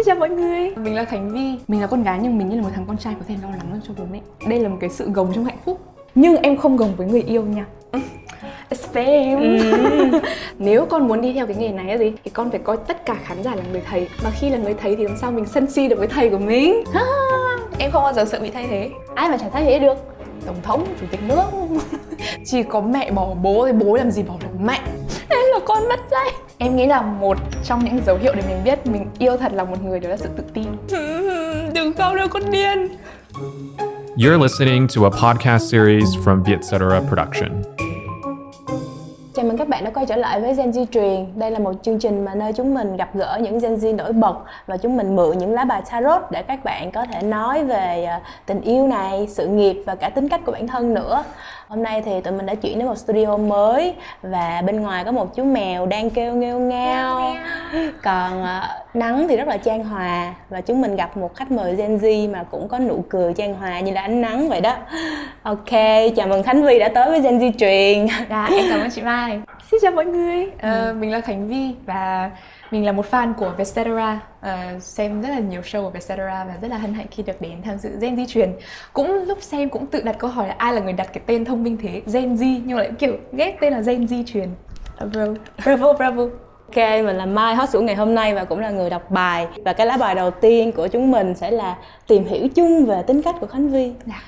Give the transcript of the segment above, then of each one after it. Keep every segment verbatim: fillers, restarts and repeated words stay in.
chào mọi người, mình là Khánh Vi. Mình là con gái nhưng mình như là một thằng con trai có thể lo lắng hơn cho bố mẹ. Đây là một cái sự gồng trong hạnh phúc. Nhưng em không gồng với người yêu nha. Spam. Ừ. Nếu con muốn đi theo cái nghề này là gì thì con phải coi tất cả khán giả là người thầy. Mà khi là người thầy thì làm sao mình sân si được với thầy của mình. À, em không bao giờ sợ bị thay thế. Ai mà chả thay thế được. Tổng thống, chủ tịch nước. Chỉ có mẹ bỏ bố thì bố làm gì bỏ được mẹ. Nên là con mất dạy. Em nghĩ là một trong những dấu hiệu để mình biết mình yêu thật lòng một người đó là sự tự tin. Đừng khóc đâu con điên. You're listening to a podcast series from Vietcetera Production. Chào mừng các bạn đã quay trở lại với Gen Z Truyền. Đây là một chương trình mà nơi chúng mình gặp gỡ những Gen Z nổi bật và chúng mình mượn những lá bài tarot để các bạn có thể nói về tình yêu này, sự nghiệp và cả tính cách của bản thân nữa. Hôm nay thì tụi mình đã chuyển đến một studio mới và bên ngoài có một chú mèo đang kêu nghêu ngao. Còn uh, nắng thì rất là chan hòa và chúng mình gặp một khách mời Gen Z mà cũng có nụ cười chan hòa như là ánh nắng vậy đó. Ok, chào mừng Khánh Vi đã tới với Gen Z Truyền. Dạ, em cảm ơn chị Mai. Xin chào mọi người, uh, mình là Khánh Vi và mình là một fan của Vietcetera, uh, xem rất là nhiều show của Vietcetera và rất là hân hạnh khi được đến tham dự Gen Z Truyền. Cũng lúc xem cũng tự đặt câu hỏi là ai là người đặt cái tên thông minh thế, Gen Z, nhưng mà lại kiểu ghét tên là Gen Z Truyền. Bravo, bravo, bravo. Ok, mình là Mai, host của ngày hôm nay và cũng là người đọc bài. Và cái lá bài đầu tiên của chúng mình sẽ là tìm hiểu chung về tính cách của Khánh Vi. Dạ.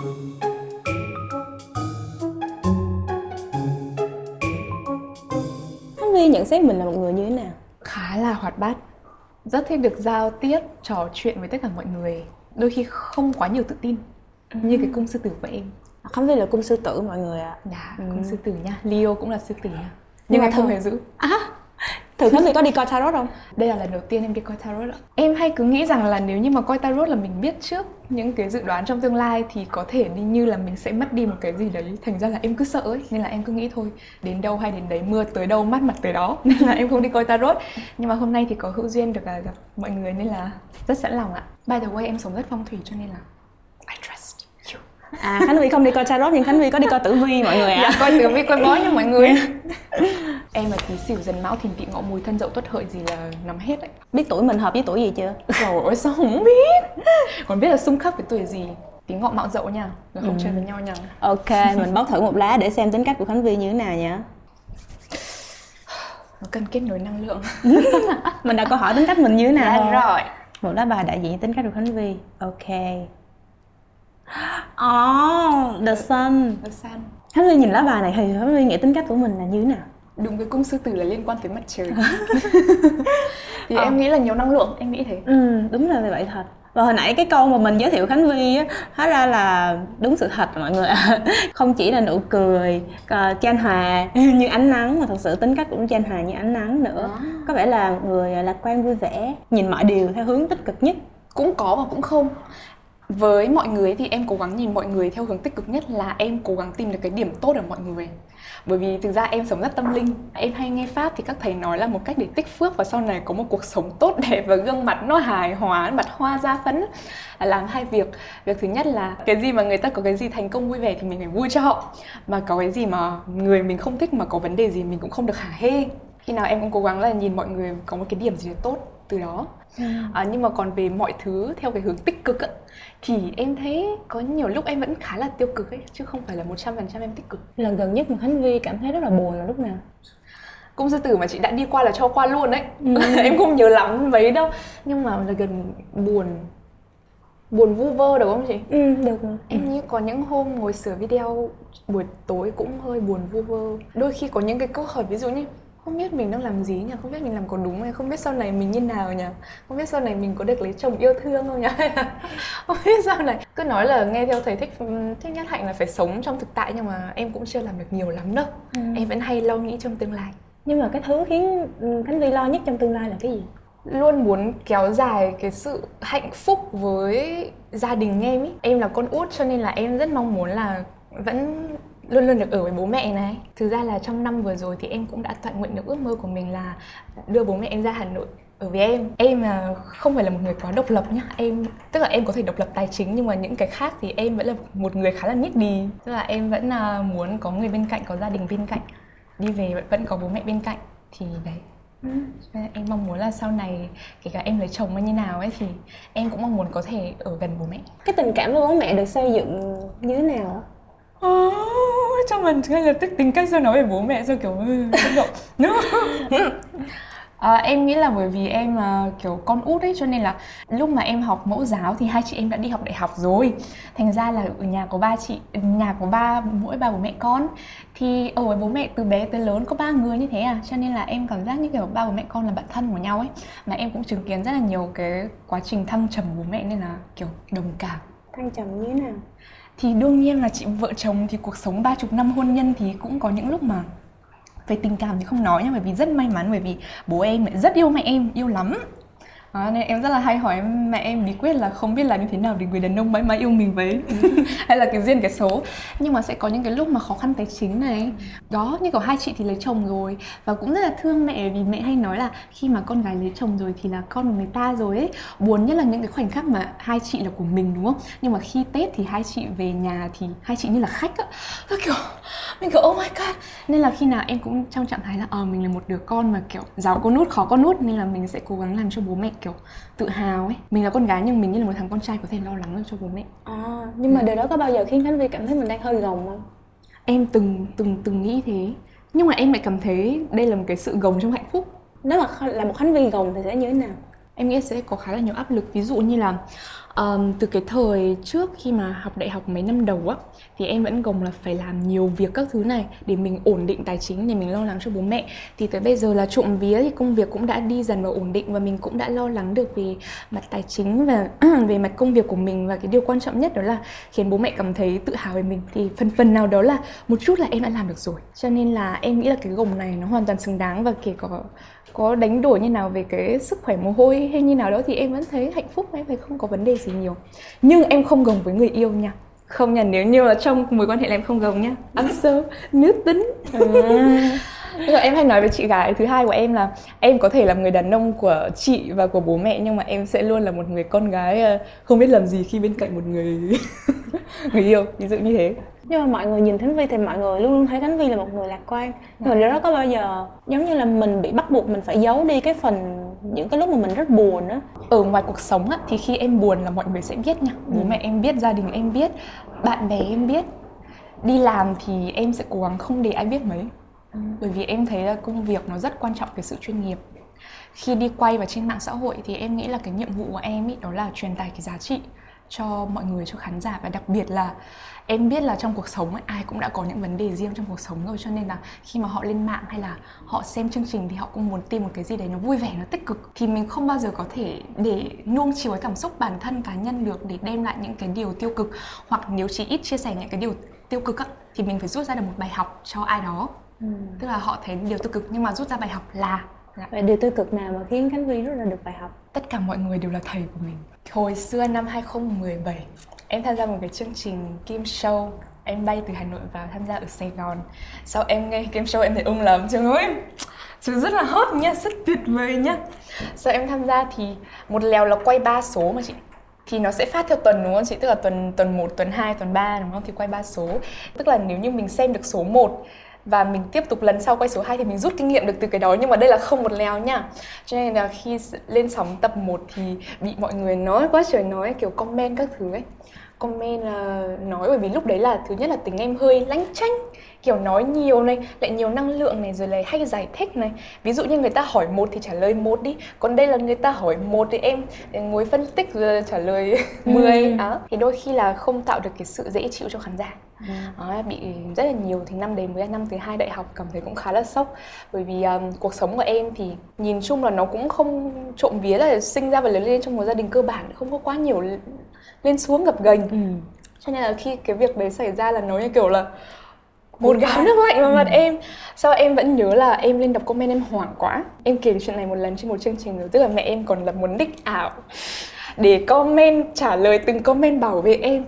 Khánh Vi nhận xét mình là một người như thế nào? Khá là hoạt bát, rất thích được giao tiếp, trò chuyện với tất cả mọi người. Đôi khi không quá nhiều tự tin, như cái cung sư tử của em. Khánh Vi là cung sư tử mọi người ạ. À. Dạ, cung ừ. sư tử nha, Leo cũng là sư tử nha. Nhưng, Nhưng em không hề giữ. À, thường Khánh Vi có đi coi tarot không? Đây là lần đầu tiên em đi coi tarot ạ. Em hay cứ nghĩ rằng là nếu như mà coi tarot là mình biết trước những cái dự đoán trong tương lai thì có thể đi như là mình sẽ mất đi một cái gì đấy. Thành ra là em cứ sợ ấy, nên là em cứ nghĩ thôi, đến đâu hay đến đấy, mưa tới đâu mát mặt tới đó. Nên là em không đi coi tarot. Nhưng mà hôm nay thì có hữu duyên được gặp mọi người nên là rất sẵn lòng ạ. By the way, em sống rất phong thủy cho nên là I trust you. À, Khánh Vi không đi coi tarot nhưng Khánh Vi có đi coi tử vi mọi người ạ. À. Dạ, coi tử vi coi bói nha mọi người. Em là Tý Sửu, Dần Mão, Thìn Tỵ, Ngọ, Mùi, Thân, Dậu, Tuất, Hợi gì là nắm hết đấy. Biết tuổi mình hợp với tuổi gì chưa? Trời ơi sao không biết. Còn biết là xung khắc với tuổi gì. Tý Ngọ, Mão, Dậu nha. Rồi không ừ. chơi với nhau nha. Ok, mình bóc thử một lá để xem tính cách của Khánh Vi như thế nào nha. Nó cần kết nối năng lượng. Mình đã có hỏi tính cách mình như thế nào không? Rồi. Một lá bài đại diện tính cách của Khánh Vi. Ok. Oh, The Sun. The Sun. Khánh Vi nhìn lá bài này thì Khánh Vi nghĩ tính cách của mình là như thế nào? Đúng, cái cung sư tử là liên quan tới mặt trời. Thì ờ. em nghĩ là nhiều năng lượng, em nghĩ thế. Ừ, đúng là vậy thật. Và hồi nãy cái câu mà mình giới thiệu Khánh Vi á, hóa ra là đúng sự thật mọi người ạ. Không chỉ là nụ cười, chan hòa như ánh nắng mà thật sự tính cách cũng chan hòa như ánh nắng nữa. À. Có vẻ là người lạc quan vui vẻ, nhìn mọi điều theo hướng tích cực nhất. Cũng có và cũng không. Với mọi người thì em cố gắng nhìn mọi người theo hướng tích cực nhất là em cố gắng tìm được cái điểm tốt ở mọi người. Bởi vì thực ra em sống rất tâm linh. Em hay nghe Pháp thì các thầy nói là một cách để tích phước và sau này có một cuộc sống tốt đẹp và gương mặt nó hài hòa, mặt hoa da phấn là làm hai việc. Việc thứ nhất là cái gì mà người ta có cái gì thành công vui vẻ thì mình phải vui cho họ. Mà có cái gì mà người mình không thích mà có vấn đề gì mình cũng không được hả hê. Khi nào em cũng cố gắng là nhìn mọi người có một cái điểm gì tốt từ đó. Ừ. À, nhưng mà còn về mọi thứ theo cái hướng tích cực ấy, thì em thấy có nhiều lúc em vẫn khá là tiêu cực ấy, chứ không phải là một trăm phần trăm em tích cực. Lần gần nhất mà Khánh Vi cảm thấy rất là buồn là lúc nào? Cung sư tử mà chị đã đi qua là cho qua luôn đấy. Ừ. Em không nhớ lắm mấy đâu. Nhưng mà là gần buồn Buồn vu vơ được không chị? Ừ, được rồi. Em ừ. như có những hôm ngồi sửa video buổi tối cũng hơi buồn vu vơ. Đôi khi có những cái câu hỏi ví dụ như không biết mình đang làm gì nhỉ, không biết mình làm có đúng hay không biết sau này mình như nào nhỉ, không biết sau này mình có được lấy chồng yêu thương không nhỉ, không biết sau này. Cứ nói là nghe theo thầy thích thích nhất hạnh là phải sống trong thực tại, nhưng mà em cũng chưa làm được nhiều lắm đâu. Ừ. Em vẫn hay lo nghĩ trong tương lai. Nhưng mà cái thứ khiến Khánh Vi lo nhất trong tương lai là cái gì? Luôn muốn kéo dài cái sự hạnh phúc với gia đình em ý. Em là con út cho nên là em rất mong muốn là vẫn luôn luôn được ở với bố mẹ này. Thực ra là trong năm vừa rồi thì em cũng đã toại nguyện được ước mơ của mình là đưa bố mẹ em ra Hà Nội ở với em. Em là không phải là một người quá độc lập nhá. Em tức là em có thể độc lập tài chính, nhưng mà những cái khác thì em vẫn là một người khá là nhích đi. Tức là em vẫn là muốn có người bên cạnh, có gia đình bên cạnh, đi về vẫn có bố mẹ bên cạnh. Thì đấy, Ừ. Em mong muốn là sau này kể cả em lấy chồng hay như nào ấy thì em cũng mong muốn có thể ở gần bố mẹ. Cái tình cảm với bố mẹ được xây dựng như thế nào? Oh, cho mình ngay lập tức tính cách sao nói về bố mẹ sao kiểu xúc động. À, em nghĩ là bởi vì em là kiểu con út ấy, cho nên là lúc mà em học mẫu giáo thì hai chị em đã đi học đại học rồi. Thành ra là ở nhà có ba chị, nhà có ba mỗi ba bố mẹ con. Thì ở với bố mẹ từ bé tới lớn có ba người như thế à, cho nên là em cảm giác như kiểu ba bố mẹ con là bạn thân của nhau ấy. Mà em cũng chứng kiến rất là nhiều cái quá trình thăng trầm bố mẹ nên là kiểu đồng cảm. Thăng trầm như thế nào? Thì đương nhiên là chị vợ chồng thì cuộc sống ba chục năm hôn nhân thì cũng có những lúc mà về tình cảm thì không nói nha, bởi vì rất may mắn bởi vì bố em rất yêu mẹ em, yêu lắm. À, nên em rất là hay hỏi mẹ em bí quyết là không biết là như thế nào để người đàn ông mãi mãi yêu mình vậy. Hay là cái duyên cái số. Nhưng mà sẽ có những cái lúc mà khó khăn tài chính này. Đó, như kiểu hai chị thì lấy chồng rồi và cũng rất là thương mẹ, vì mẹ hay nói là khi mà con gái lấy chồng rồi thì là con của người ta rồi ấy. Buồn nhất là những cái khoảnh khắc mà hai chị là của mình, đúng không? Nhưng mà khi Tết thì hai chị về nhà thì hai chị như là khách á. Kiểu mình kiểu oh my god. Nên là khi nào em cũng trong trạng thái là ờ mình là một đứa con mà kiểu giàu con nút khó con nút, nên là mình sẽ cố gắng làm cho bố mẹ kiểu tự hào ấy. Mình là con gái nhưng mình như là một thằng con trai có thể lo lắng được cho bố mẹ. À, nhưng mà điều đó có bao giờ khiến Khánh Vy cảm thấy mình đang hơi gồng không? Em từng từng từng nghĩ thế, nhưng mà em lại cảm thấy đây là một cái sự gồng trong hạnh phúc. Nếu mà là một Khánh Vy gồng thì sẽ như thế nào? Em nghĩ sẽ có khá là nhiều áp lực. Ví dụ như là um, từ cái thời trước khi mà học đại học mấy năm đầu á, thì em vẫn gồng là phải làm nhiều việc các thứ này để mình ổn định tài chính, để mình lo lắng cho bố mẹ. Thì tới bây giờ là trộm vía thì công việc cũng đã đi dần vào ổn định và mình cũng đã lo lắng được về mặt tài chính và về mặt công việc của mình. Và cái điều quan trọng nhất đó là khiến bố mẹ cảm thấy tự hào về mình. Thì phần phần nào đó là một chút là em đã làm được rồi. Cho nên là em nghĩ là cái gồng này nó hoàn toàn xứng đáng, và kể có có đánh đổi như nào về cái sức khỏe mồ hôi hay như nào đó thì em vẫn thấy hạnh phúc, em thấy không có vấn đề gì nhiều. Nhưng em không gồng với người yêu nha. Không nha, nếu như là trong mối quan hệ là em không gồng nhá. Answer, nữ tính. À. Rồi em hay nói với chị gái thứ hai của em là em có thể làm người đàn ông của chị và của bố mẹ, nhưng mà em sẽ luôn là một người con gái không biết làm gì khi bên cạnh một người người yêu, ví dụ như thế. Nhưng mà mọi người nhìn Khánh Vy thì mọi người luôn luôn thấy Khánh Vy là một người lạc quan. Nhưng mà điều đó có bao giờ giống như là mình bị bắt buộc mình phải giấu đi cái phần những cái lúc mà mình rất buồn á? Ở ngoài cuộc sống á, thì khi em buồn là mọi người sẽ biết nha. Bố ừ. mẹ em biết, gia đình em biết, bạn bè em biết. Đi làm thì em sẽ cố gắng không để ai biết mấy. Ừ. Bởi vì em thấy là công việc nó rất quan trọng cái sự chuyên nghiệp. Khi đi quay vào trên mạng xã hội thì em nghĩ là cái nhiệm vụ của em ý, đó là truyền tải cái giá trị cho mọi người, cho khán giả. Và đặc biệt là em biết là trong cuộc sống ấy, ai cũng đã có những vấn đề riêng trong cuộc sống rồi. Cho nên là khi mà họ lên mạng hay là họ xem chương trình thì họ cũng muốn tìm một cái gì đấy nó vui vẻ, nó tích cực. Thì mình không bao giờ có thể để nuông chiều cái cảm xúc bản thân cá nhân được để đem lại những cái điều tiêu cực. Hoặc nếu chỉ ít chia sẻ những cái điều tiêu cực á, thì mình phải rút ra được một bài học cho ai đó. Ừ. Tức là họ thấy điều tiêu cực nhưng mà rút ra bài học là Vậy điều tiêu cực nào mà khiến Khánh Vy rút ra được bài học? Tất cả mọi người đều là thầy của mình. Hồi xưa năm hai không một bảy, em tham gia một cái chương trình game show. Em bay từ Hà Nội vào tham gia ở Sài Gòn. Sau em nghe game show em thấy ung lắm. Trời ơi, chứ rất là hot nha, rất tuyệt vời nha. Sau em tham gia thì một lèo là quay ba số mà chị. Thì nó sẽ phát theo tuần đúng không chị? Tức là tuần tuần một, tuần hai, tuần ba đúng không? Thì quay ba số. Tức là nếu như mình xem được số một và mình tiếp tục lần sau quay số hai thì mình rút kinh nghiệm được từ cái đó. Nhưng mà đây là không một lèo nha. Cho nên là khi lên sóng tập một thì bị mọi người nói quá trời nói, kiểu comment các thứ ấy. Comment là nói bởi vì lúc đấy là thứ nhất là tính em hơi lanh chanh, kiểu nói nhiều này, lại nhiều năng lượng này, rồi lại hay giải thích này. Ví dụ như người ta hỏi một thì trả lời một đi, còn đây là người ta hỏi một thì em ngồi phân tích rồi trả lời mười. Ừ. Đó. Thì đôi khi là không tạo được cái sự dễ chịu cho khán giả. Ừ. Đó, bị rất là nhiều. Thì năm đấy mới là năm thứ hai đại học, cảm thấy cũng khá là sốc. Bởi vì um, cuộc sống của em thì nhìn chung là nó cũng không trộm vía là sinh ra và lớn lên trong một gia đình cơ bản, không có quá nhiều lên xuống gập ghềnh. Ừ. Cho nên là khi cái việc đấy xảy ra là nó như kiểu là một gáo nước lạnh vào mặt ừ. em. Sau em vẫn nhớ là em lên đọc comment em hoảng quá. Em kể chuyện này một lần trên một chương trình rồi. Tức là mẹ em còn lập một nick ảo để comment trả lời từng comment bảo vệ em.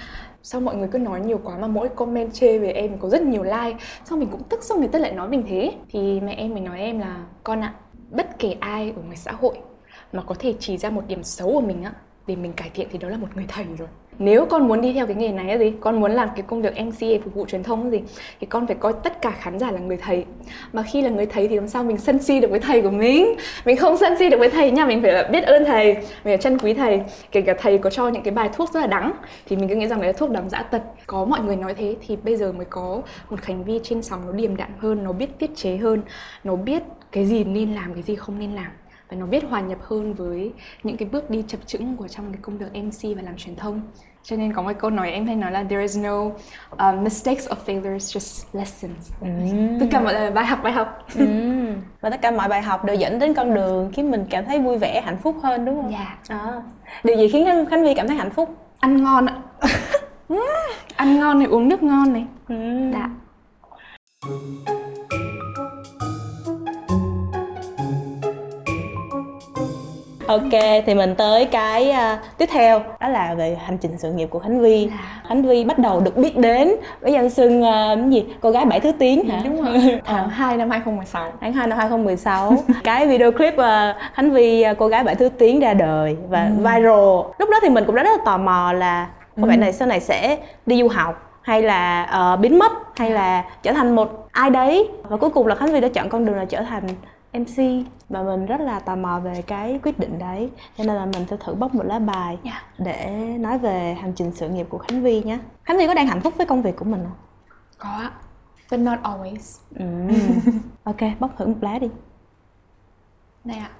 Sao mọi người cứ nói nhiều quá mà mỗi comment chê về em có rất nhiều like. Sao mình cũng tức, xong người ta lại nói mình thế. Thì mẹ em mới nói em là con ạ, bất kể ai ở ngoài xã hội mà có thể chỉ ra một điểm xấu của mình á để mình cải thiện thì đó là một người thầy rồi. nếu con muốn đi theo cái nghề này là gì, con muốn làm cái công việc em xê phục vụ truyền thông là gì, thì con phải coi tất cả khán giả là người thầy. Mà khi là người thầy thì làm sao mình sân si được với thầy của mình? Mình không sân si được với thầy nha, mình phải là biết ơn thầy, mình phải trân quý thầy. Kể cả thầy có cho những cái bài thuốc rất là đắng thì mình cứ nghĩ rằng đấy là thuốc đắng dã tật. Có mọi người nói thế thì bây giờ mới có một Khánh Vi trên sóng nó điềm đạm hơn, nó biết tiết chế hơn, nó biết cái gì nên làm, cái gì không nên làm, và nó biết hòa nhập hơn với những cái bước đi chập chững của trong cái công việc em xê và làm truyền thông. Cho nên có một câu nói em hay nói là there is no uh, mistakes or failures, just lessons. Mm. Tất cả mọi là bài học, bài học. Mm. Và tất cả mọi bài học đều dẫn đến con đường khiến mình cảm thấy vui vẻ, hạnh phúc hơn, đúng không? Dạ. Yeah. À. Điều gì khiến Khánh Vi cảm thấy hạnh phúc? Ăn ngon ạ. Ăn ngon này, uống nước ngon này. Mm. Dạ. Ok, thì mình tới cái uh, tiếp theo, đó là về hành trình sự nghiệp của Khánh Vi. À. Khánh Vi bắt đầu được biết đến với danh xưng uh, cái gì? Cô gái bảy thứ tiếng hả? Đúng rồi. Tháng hai năm hai không một sáu. Tháng hai năm hai không một sáu. Cái video clip uh, Khánh Vi uh, cô gái bảy thứ tiếng ra đời và ừ. viral. Lúc đó thì mình cũng đã rất là tò mò là cô ừ. bạn này sau này sẽ đi du học hay là uh, biến mất hay là trở thành một ai đấy, và cuối cùng là Khánh Vi đã chọn con đường là trở thành em xê, và mình rất là tò mò về cái quyết định đấy, cho nên là mình sẽ thử bóc một lá bài yeah. để nói về hành trình sự nghiệp của Khánh Vi nhé. Khánh Vi có đang hạnh phúc với công việc của mình không? Có ạ, but not always. Ừ. Ok, bóc thử một lá đi. Đây ạ.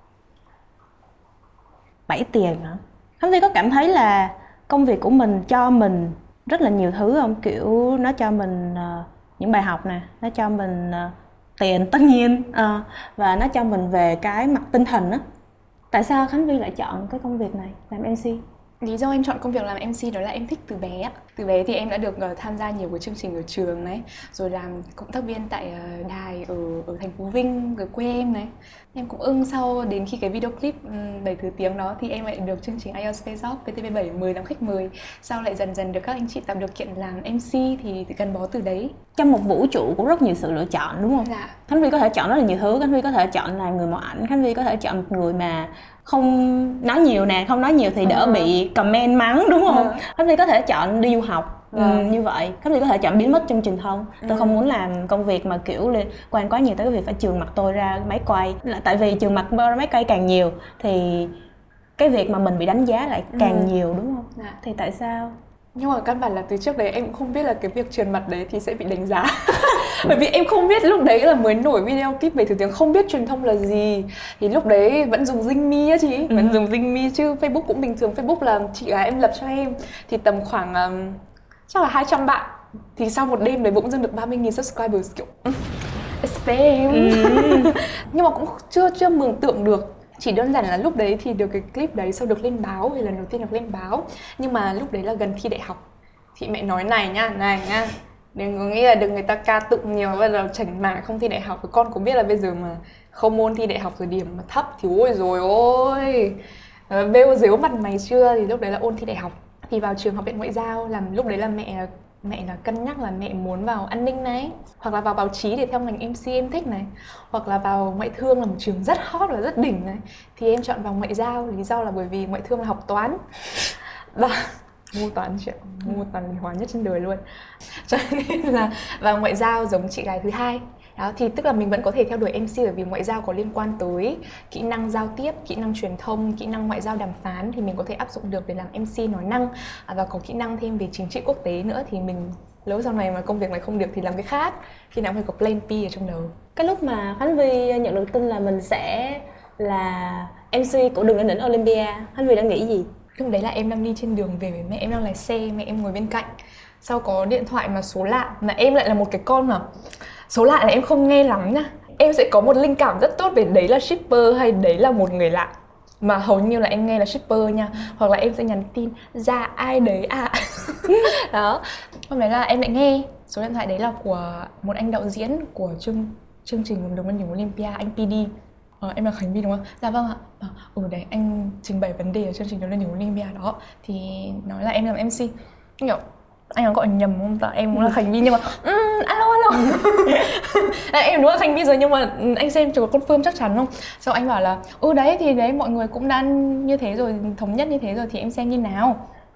Bảy tiền hả? Khánh Vi có cảm thấy là công việc của mình cho mình rất là nhiều thứ không? Kiểu nó cho mình uh, những bài học nè, nó cho mình uh, tiền tất nhiên, à, và nó cho mình về cái mặt tinh thần á. Tại sao Khánh Vi lại chọn cái công việc này làm em xê? Lý do em chọn công việc làm em xê đó là em thích từ bé. Từ bé thì em đã được uh, tham gia nhiều cái chương trình ở trường này, rồi làm cộng tác viên tại uh, đài ở ở thành phố Vinh, ở quê em này. Em cũng ưng, sau đến khi cái video clip um, bảy thứ tiếng đó thì em lại được chương trình ai eo Space Job vê tê vê bảy mời làm khách mời. Sau lại dần dần được các anh chị tạo điều kiện làm em xê thì gắn bó từ đấy. Trong một vũ trụ cũng rất nhiều sự lựa chọn đúng không? Dạ. Khánh Vi có thể chọn rất là nhiều thứ. Khánh Vi có thể chọn là người mẫu ảnh, Khánh Vi có thể chọn một người mà không nói nhiều nè, không nói nhiều thì đỡ bị comment mắng đúng không? Ừ. Khánh Vi có thể chọn đi du học. Ừ. Ừ, như vậy Khánh Vi có thể chọn biến mất trong truyền thông. Tôi ừ. không muốn làm công việc mà kiểu liên quan quá nhiều tới cái việc phải chườm mặt tôi ra máy quay, là tại vì chườm mặt ra máy quay càng nhiều thì cái việc mà mình bị đánh giá lại càng ừ. nhiều đúng không? Dạ. Thì tại sao? Nhưng mà căn bản là từ trước đấy em cũng không biết là cái việc trườn mặt đấy thì sẽ bị đánh giá. Bởi vì em không biết, lúc đấy là mới nổi video clip về thứ tiếng, không biết truyền thông là gì. Thì lúc đấy vẫn dùng Zing Me á chị, ừ. vẫn dùng Zing Me chứ Facebook cũng bình thường. Facebook là chị gái em lập cho em, thì tầm khoảng um, chắc là hai trăm bạn. Thì sau một đêm đấy bỗng dưng được ba mươi nghìn subscribers, kiểu it's fame. Ừ. Nhưng mà cũng chưa chưa mường tượng được. Chỉ đơn giản là lúc đấy thì được cái clip đấy sau được lên báo, thì lần đầu tiên được lên báo. Nhưng mà lúc đấy là gần thi đại học. Thì mẹ nói này nha, này nha, đừng có nghĩ là được người ta ca tụng nhiều và là chảnh mảng không thi đại học. Thì con có biết là bây giờ mà không môn thi đại học rồi điểm mà thấp thì ôi rồi ôi bêu dếu mặt mày chưa. Thì lúc đấy là ôn thi đại học. Thì vào trường Học viện Ngoại giao, làm lúc đấy là mẹ mẹ là cân nhắc là mẹ muốn vào an ninh này, hoặc là vào báo chí để theo ngành em xê em thích này, hoặc là vào ngoại thương là một trường rất hot và rất đỉnh này. Thì em chọn vào ngoại giao, lý do là bởi vì ngoại thương là học toán và môn toán chuyện môn toán lý hóa nhất trên đời luôn, cho nên là vào ngoại giao giống chị gái thứ hai. Đó, thì tức là mình vẫn có thể theo đuổi em xê, bởi vì ngoại giao có liên quan tới kỹ năng giao tiếp, kỹ năng truyền thông, kỹ năng ngoại giao đàm phán thì mình có thể áp dụng được để làm em xê nói năng, và có kỹ năng thêm về chính trị quốc tế nữa. Thì mình lâu sau này mà công việc này không được thì làm cái khác, khi nào phải có plan B ở trong đầu. Cái lúc mà Khánh Vi nhận được tin là mình sẽ là em xê của Đường Lên Đỉnh Olympia, Khánh Vi đã nghĩ gì? Lúc đấy là em đang đi trên đường về với mẹ, em đang lái xe, mẹ em ngồi bên cạnh. Sau có điện thoại mà số lạ, mà em lại là một cái con mà số lạ là em không nghe lắm nha. Em sẽ có một linh cảm rất tốt về đấy là shipper hay đấy là một người lạ, mà hầu như là em nghe là shipper nha. Hoặc là em sẽ nhắn tin ra ai đấy ạ. À. Đó. Hôm đấy là em lại nghe số điện thoại đấy là của một anh đạo diễn của chương chương trình Đường Lên Đỉnh Olympia, anh pê đê. Ờ, em là Khánh Vi đúng không? Dạ vâng ạ. À, ừ đấy, anh trình bày vấn đề ở chương trình Đường Lên Đỉnh Olympia đó. Thì nói là em làm em xê. Kiểu anh có gọi nhầm không? Dạ em cũng là Khánh Vi nhưng mà um, alo alo. À, em đúng là Khánh Vi rồi nhưng mà anh xem chỉ có confirm chắc chắn không? Sau anh bảo là ừ đấy thì đấy mọi người cũng đang như thế rồi, thống nhất như thế rồi thì em xem như nào.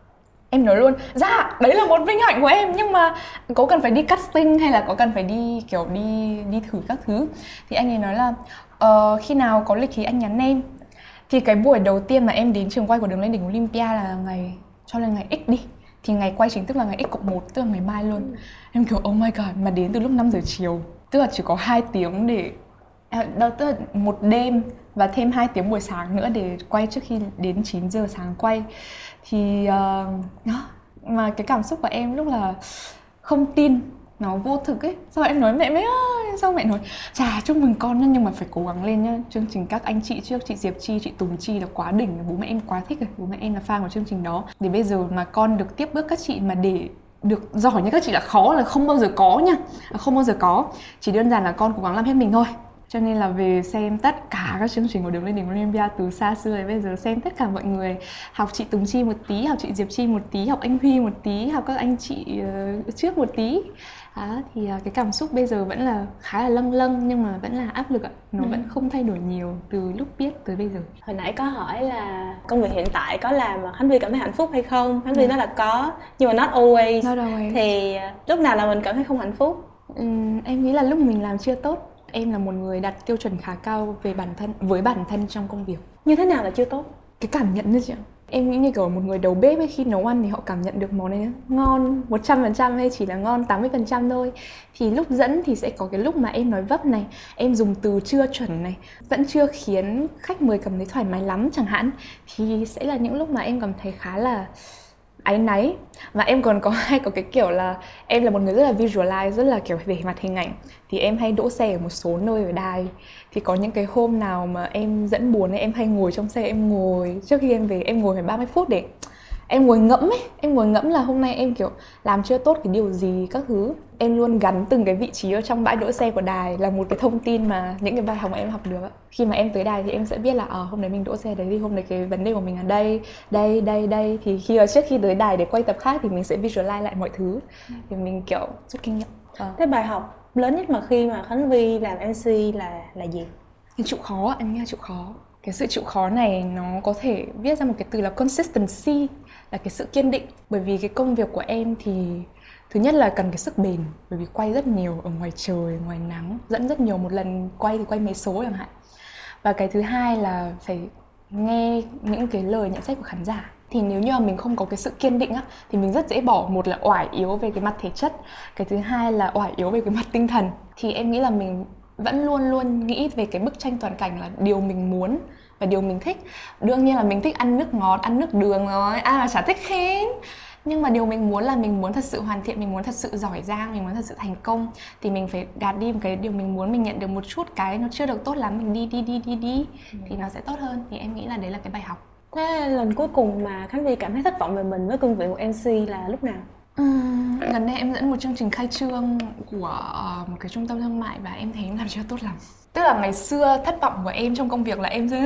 Em nói luôn, dạ, đấy là một vinh hạnh của em, nhưng mà có cần phải đi casting hay là có cần phải đi kiểu đi đi thử các thứ. Thì anh ấy nói là uh, khi nào có lịch thì anh nhắn em. Thì cái buổi đầu tiên mà em đến trường quay của Đường Lên Đỉnh Olympia là ngày, cho lên ngày X đi, thì ngày quay chính thức là ngày X cộng một, tức là ngày mai luôn. Em kiểu oh my god, mà đến từ lúc năm giờ chiều, tức là chỉ có hai tiếng để à, đó, tức là một đêm và thêm hai tiếng buổi sáng nữa để quay trước khi đến chín giờ sáng quay. Thì uh, mà cái cảm xúc của em lúc là không tin, nó vô thực ấy. Sau em nói mẹ mẹ ơi, sao mẹ nói chà chúc mừng con nhá, nhưng mà phải cố gắng lên nhá. Chương trình các anh chị trước, chị Diệp Chi, chị Tùng Chi là quá đỉnh, bố mẹ em quá thích rồi, bố mẹ em là fan của chương trình đó. Để bây giờ mà con được tiếp bước các chị, mà để được giỏi như các chị là khó, là không bao giờ có nha, không bao giờ có. Chỉ đơn giản là con cố gắng làm hết mình thôi. Cho nên là về xem tất cả các chương trình của Đường Lên Đỉnh Olympia từ xa xưa đến bây giờ, xem tất cả mọi người, học chị Tùng Chi một tí, học chị Diệp Chi một tí, học anh Huy một tí, học các anh chị uh, trước một tí. Đó, thì uh, cái cảm xúc bây giờ vẫn là khá là lâng lâng, nhưng mà vẫn là áp lực ạ. Nó ừ. vẫn không thay đổi nhiều từ lúc biết tới bây giờ. Hồi nãy có hỏi là công việc hiện tại có làm mà Khánh Vi cảm thấy hạnh phúc hay không? Khánh Vi nói là có, nhưng mà not always. Not always. Thì lúc nào là mình cảm thấy không hạnh phúc? Ừ, em nghĩ là lúc mình làm chưa tốt. Em là một người đặt tiêu chuẩn khá cao về bản thân, với bản thân trong công việc. Như thế nào là chưa tốt? Cái cảm nhận đấy chị ạ. Em nghĩ như kiểu một người đầu bếp ấy, khi nấu ăn thì họ cảm nhận được món này ngon một trăm phần trăm hay chỉ là ngon tám mươi phần trăm thôi. Thì lúc dẫn thì sẽ có cái lúc mà em nói vấp này, em dùng từ chưa chuẩn này, vẫn chưa khiến khách mời cảm thấy thoải mái lắm chẳng hạn. Thì sẽ là những lúc mà em cảm thấy khá là áy náy. Và em còn có hay có cái kiểu là em là một người rất là visualize, rất là kiểu về mặt hình ảnh. Thì em hay đỗ xe ở một số nơi ở đài. Thì có những cái hôm nào mà em dẫn buồn ấy, em hay ngồi trong xe, em ngồi trước khi em về, em ngồi phải ba mươi phút để em ngồi ngẫm ấy, em ngồi ngẫm là hôm nay em kiểu làm chưa tốt cái điều gì các thứ. Em luôn gắn từng cái vị trí ở trong bãi đỗ xe của đài là một cái thông tin mà những cái bài học mà em học được. Khi mà em tới đài thì em sẽ biết là ờ à, hôm nay mình đỗ xe đấy, thì hôm nay cái vấn đề của mình là đây, đây, đây, đây. Thì khi trước khi tới đài để quay tập khác thì mình sẽ visualize lại mọi thứ, thì mình kiểu rút kinh nghiệm. À. Thế bài học lớn nhất mà khi mà Khánh Vi làm em xê là là gì? Cái chịu khó, em nghĩ là chịu khó. Cái sự chịu khó này nó có thể viết ra một cái từ là consistency, là cái sự kiên định. Bởi vì cái công việc của em thì thứ nhất là cần cái sức bền, bởi vì quay rất nhiều ở ngoài trời, ngoài nắng, dẫn rất nhiều, một lần quay thì quay mấy số chẳng hạn. Và cái thứ hai là phải nghe những cái lời nhận xét của khán giả. Thì nếu như mà mình không có cái sự kiên định á, thì mình rất dễ bỏ, một là oải yếu về cái mặt thể chất, cái thứ hai là oải yếu về cái mặt tinh thần. Thì em nghĩ là mình vẫn luôn luôn nghĩ về cái bức tranh toàn cảnh là điều mình muốn và điều mình thích. Đương nhiên là mình thích ăn nước ngọt, ăn nước đường rồi, ai mà chả thích khen. Nhưng mà điều mình muốn là mình muốn thật sự hoàn thiện, mình muốn thật sự giỏi giang, mình muốn thật sự thành công. Thì mình phải gạt đi một cái điều mình muốn, mình nhận được một chút cái nó chưa được tốt lắm, mình đi đi đi đi đi thì nó sẽ tốt hơn. Thì em nghĩ là đấy là cái bài học. Thế lần cuối cùng mà Khánh Vi cảm thấy thất vọng về mình với cương vị của em xê là lúc nào? Uhm, gần đây em dẫn một chương trình khai trương của một cái trung tâm thương mại và em thấy em làm chưa tốt lắm. Tức là ngày xưa thất vọng của em trong công việc là em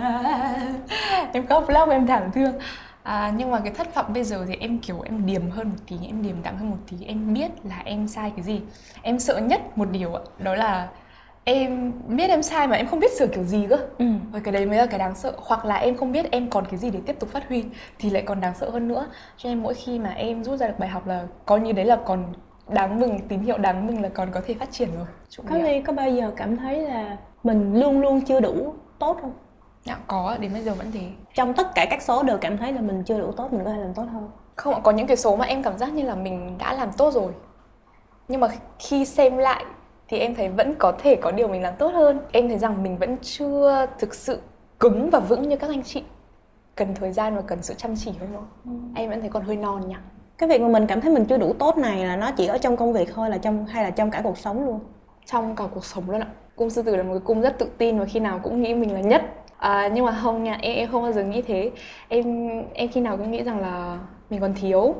em có vlog em thảm thương. À, nhưng mà cái thất vọng bây giờ thì em kiểu em điềm hơn một tí, em điềm đạm hơn một tí. Em biết là em sai cái gì. Em sợ nhất một điều đó là em biết em sai mà em không biết sửa kiểu gì cơ. Ừ. Và cái đấy mới là cái đáng sợ. Hoặc là em không biết em còn cái gì để tiếp tục phát huy thì lại còn đáng sợ hơn nữa. Cho nên mỗi khi mà em rút ra được bài học là coi như đấy là còn đáng mừng, tín hiệu đáng mừng là còn có thể phát triển rồi. Khánh Vi có bao giờ cảm thấy là mình luôn luôn chưa đủ tốt không? Dạ có, đến bây giờ vẫn thế. Trong tất cả các số đều cảm thấy là mình chưa đủ tốt, mình có thể làm tốt hơn? Không, có những cái số mà em cảm giác như là mình đã làm tốt rồi, nhưng mà khi xem lại thì em thấy vẫn có thể có điều mình làm tốt hơn. Em thấy rằng mình vẫn chưa thực sự cứng và vững như các anh chị. Cần thời gian và cần sự chăm chỉ hơn nữa. Ừ. Em vẫn thấy còn hơi non nhỉ. Cái việc mà mình cảm thấy mình chưa đủ tốt này là nó chỉ ở trong công việc thôi là trong hay là trong cả cuộc sống luôn? Trong cả cuộc sống luôn ạ. Cung sư tử là một cái cung rất tự tin và khi nào cũng nghĩ mình là nhất. À, nhưng mà không nha, em, em không bao giờ nghĩ thế. Em em khi nào cũng nghĩ rằng là mình còn thiếu.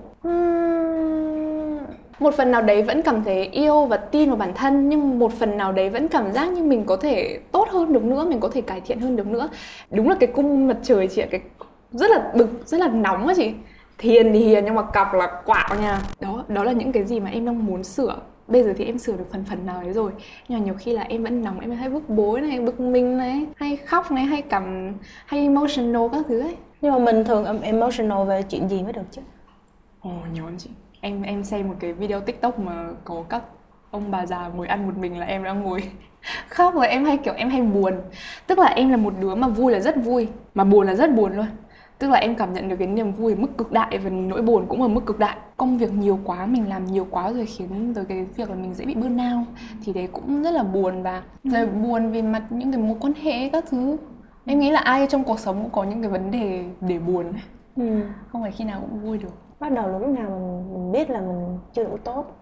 Uhm, một phần nào đấy vẫn cảm thấy yêu và tin vào bản thân, nhưng một phần nào đấy vẫn cảm giác như mình có thể tốt hơn được nữa, mình có thể cải thiện hơn được nữa. Đúng là cái cung mặt trời chị ạ, cái rất là bực, rất là nóng á chị. Hiền thì hiền nhưng mà cọc là quạo nha. Đó, đó là những cái gì mà em đang muốn sửa. Bây giờ thì em sửa được phần phần nào đấy rồi. Nhưng mà nhiều khi là em vẫn nóng, em hay bức bối này, bực mình này, hay khóc này, hay cảm, hay emotional các thứ ấy. Nhưng mà mình thường emotional về chuyện gì mới được chứ? Ồ, nhớ chị. Em em xem một cái video TikTok mà có các ông bà già ngồi ăn một mình là em đang ngồi khóc, rồi em hay kiểu em hay buồn. Tức là em là một đứa mà vui là rất vui, mà buồn là rất buồn luôn. Tức là em cảm nhận được cái niềm vui ở mức cực đại và nỗi buồn cũng ở mức cực đại. Công việc nhiều quá, mình làm nhiều quá rồi khiến tới cái việc là mình dễ bị burnout. Thì đấy cũng rất là buồn, và rồi buồn về mặt những cái mối quan hệ các thứ. Em nghĩ là ai trong cuộc sống cũng có những cái vấn đề để buồn, Ừ. không phải khi nào cũng vui được. Bắt đầu là lúc nào mình, mình biết là mình chưa đủ tốt?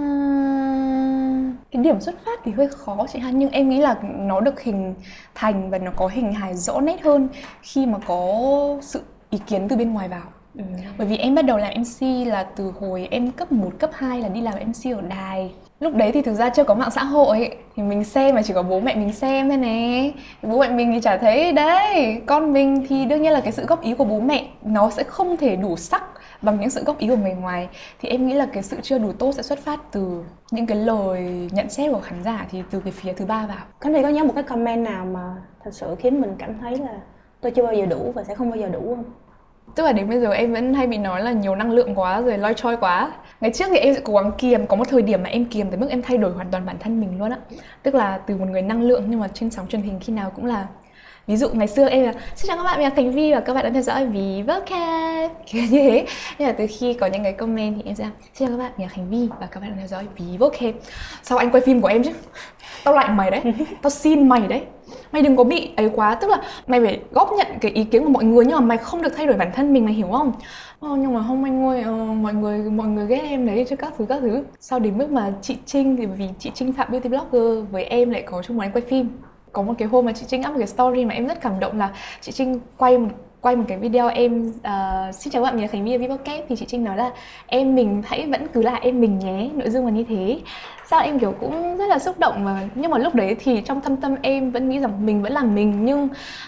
Uhm, cái điểm xuất phát thì hơi khó chị ha, nhưng em nghĩ là nó được hình thành và nó có hình hài rõ nét hơn khi mà có sự ý kiến từ bên ngoài vào. Ừ. Bởi vì em bắt đầu làm em xê là từ hồi em cấp một, cấp hai là đi làm em xê ở đài. Lúc đấy thì thực ra chưa có mạng xã hội, thì mình xem mà chỉ có bố mẹ mình xem thôi nè. Bố mẹ mình thì chả thấy đấy. Con mình thì đương nhiên là cái sự góp ý của bố mẹ nó sẽ không thể đủ sắc bằng những sự góp ý của người ngoài. Thì em nghĩ là cái sự chưa đủ tốt sẽ xuất phát từ những cái lời nhận xét của khán giả, thì từ cái phía thứ ba vào. Có thể có nhớ một cái comment nào mà thật sự khiến mình cảm thấy là tôi chưa bao giờ đủ và sẽ không bao giờ đủ không? Tức là đến bây giờ em vẫn hay bị nói là nhiều năng lượng quá rồi, loi choi quá. Ngày trước thì em sẽ cố gắng kiềm, có một thời điểm mà em kiềm tới mức em thay đổi hoàn toàn bản thân mình luôn á. Tức là từ một người năng lượng nhưng mà trên sóng truyền hình khi nào cũng là, ví dụ ngày xưa em là xin chào các bạn, mình là Thành Vi và các bạn đang theo dõi Ví Vocab, kiểu như thế. Nhưng mà từ khi có những cái comment thì em sẽ xin chào các bạn, mình là Thành Vi và các bạn đang theo dõi Ví Vocab. Sau anh quay phim của em chứ, tao lại mày đấy, tao xin mày đấy, mày đừng có bị ấy quá. Tức là mày phải góp nhận cái ý kiến của mọi người nhưng mà mày không được thay đổi bản thân mình, mày hiểu không? Ờ, nhưng mà không anh ơi, ờ, mọi người mọi người ghét em đấy chứ các thứ các thứ. Sau đến mức mà chị Trinh, thì bởi vì chị Trinh Phạm Beauty Blogger với em lại có chung một anh quay phim. Có một cái hôm mà chị Trinh up một cái story mà em rất cảm động, là chị Trinh quay một quay một cái video em uh, xin chào các bạn, mình là Khánh Vi ở Ví Vocab, thì chị Trinh nói là em mình hãy vẫn cứ là em mình nhé, nội dung là như thế. Sao em kiểu cũng rất là xúc động, mà nhưng mà lúc đấy thì trong thâm tâm em vẫn nghĩ rằng mình vẫn là mình, nhưng